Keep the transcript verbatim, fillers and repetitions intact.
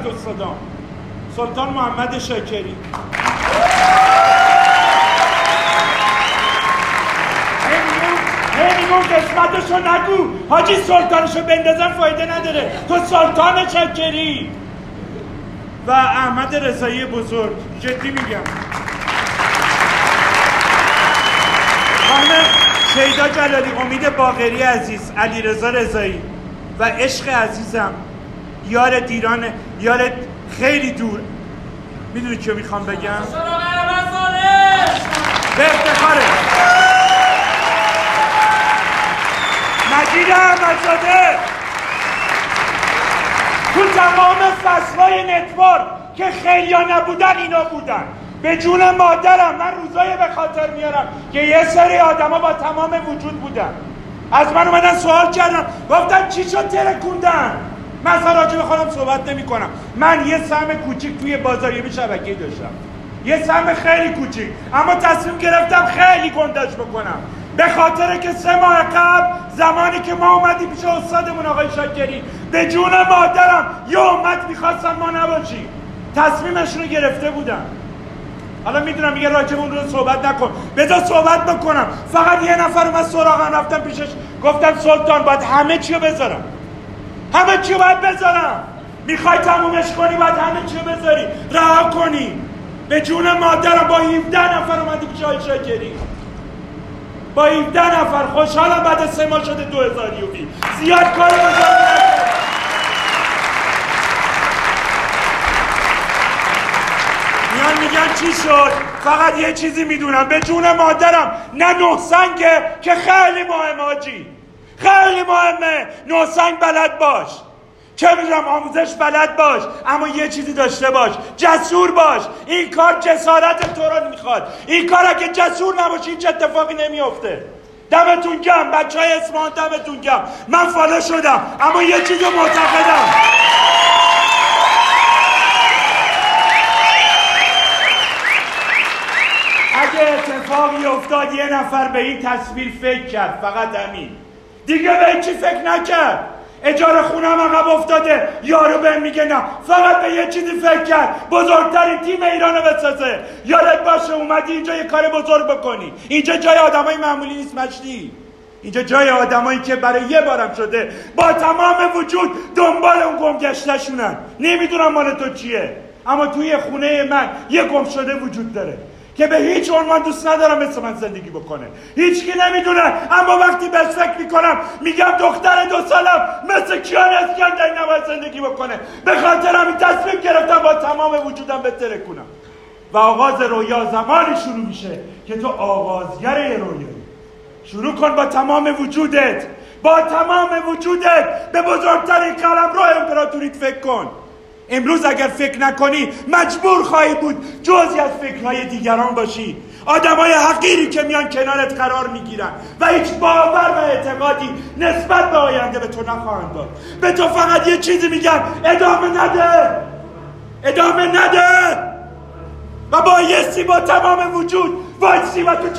استادان. سلطان محمد شاکری. همینون قسمتشو نگو حاجی، سلطانشو بندازن فایده نداره. تو سلطان شاکری. و احمد رضایی بزرگ، جدی میگم. خانم شیدا جلالی، امید باقری عزیز، علیرضا رضایی و عشق عزیزم، یار دیران، یار خیلی دور. میدونی چه میخوام بگم؟ به افتخاره مجید احمدزاده تو تمام فصلهای نتورک که خیلی ها نبودن اینا بودن. به جون مادرم من روزایی به خاطر میارم که یه سری آدما با تمام وجود بودن، از من اومدن سوال کردن، گفتن چی شد ترکوندن. من اصلا راجع به خودم صحبت نمی کنم. من یه سهم کوچیک توی بازاریابی شبکه‌ای داشتم، یه سهم خیلی کوچیک، اما تصمیم گرفتم خیلی گندش بکنم به خاطر که سه ماه قبل زمانی که ما اومدیم پیش استادمون آقای شاکری، به جون مادرم یه امت میخواستن ما نباشیم، تصمیمشون رو گرفته بودم. حالا میدونم میگه راجع به اون رو صحبت نکن، بذار صحبت بکنم. فقط یه نفر اومد سراغم، رفتم پیشش گفتم سلطان باید همه چی رو بذارم، همه چی رو باید بذارم. میخوای تمومش کنی باید همه چی رو بذاری، رها کنی. به جون مادرم با هفده نفر اومدی پیش آقای شاکری، با هفده نفر. خوشحالم بعد سه ماه شده دو هزار یوبی. زیاد کار بزرگ نکن. میان میگن چی شد؟ فقط یه چیزی میدونم، به جون مادرم نه نه سنگه که خیلی مهمه حاجی، خیلی مهمه. نه سنگ بلد باش، چه میدونم آموزش بلد باش، اما یه چیزی داشته باش، جسور باش. این کار جسارت تو رو میخواد. این کار اگه جسور نباشی هیچ اتفاقی نمیافته. دمتون گرم بچه های اصفهان، دمتون گرم. من فالو شدم اما یه چیزی معتقدم، اگه اتفاقی افتاد یه نفر به این تصویر فکر کرد، فقط همین، دیگه به این چی فکر نکرد. اجاره خونم عقب افتاده، یارو بهم میگه نه، فقط به یه چیزی فکر کرد، بزرگترین تیم ایرانو بسازه. یادت باشه اومدی اینجا یه کار بزرگ بکنی. اینجا جای آدمای معمولی نیست مجدی، اینجا جای آدمایی که برای یه بارم شده با تمام وجود دنبال اون گمگشتشونن. نمیدونم مال تو چیه، اما توی خونه من یه گم شده وجود داره که به هیچ عنوان دوست ندارم مثل من زندگی بکنه. هیچکی نمیدونه، اما وقتی بهش فکر میکنم میگم دختر دو سالم مثل کیان اسکندری نباید زندگی بکنه. به خاطر همین تصمیم گرفتم با تمام وجودم بترکونم. و آغاز رویا زمانی شروع میشه که تو آغازگر یه رویایی. شروع کن با تمام وجودت، با تمام وجودت به بزرگترین قلمرو امپراتوریت فکر کن. امروز اگر فکر نکنی مجبور خواهی بود جزئی از فکرهای دیگران باشی. آدمای حقیری که میان کنارت قرار میگیرن و هیچ باور و اعتقادی نسبت به آینده به تو نخواهند داد. به تو فقط یه چیزی میگن، ادامه نده، ادامه نده. و بایستی با تمام وجود وایسی و تو